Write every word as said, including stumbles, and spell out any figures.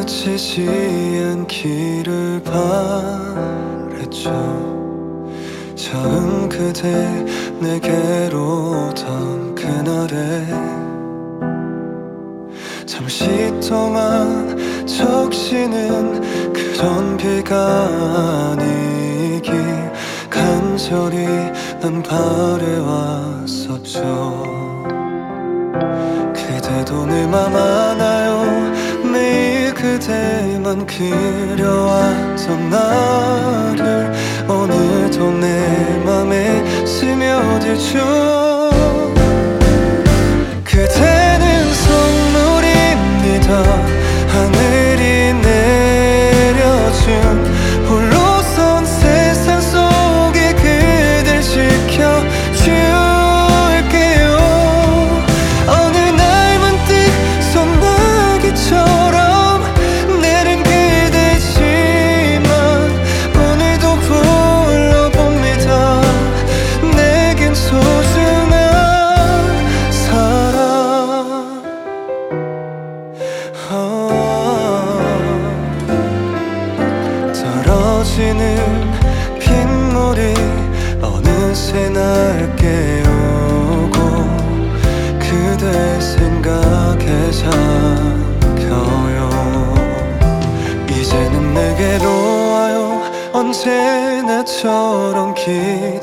놓치지 않기를 바랬죠. 처음 그대 내게로 오던 그날에 잠시 동안 적시는 그런 비가 아니길 간절히 난 바래왔었죠. 그대도 내 맘 아나요? 매일 그대만 그려왔던 나를 오늘도 내 맘에 스며들죠. 그대는 선물입니다. 하늘이 내려준 홀로선 세상 속에 그댈 지켜줄게요. 어느 날 문득 소나기처럼 내린 그대지만 오늘도 불러봅니다. 내겐 소중한 사람. 떨어지는 빗물이 어느새 날 깨우고 그대 생각에 잠겨요. 이제는 내게로 와요. 언제나처럼 기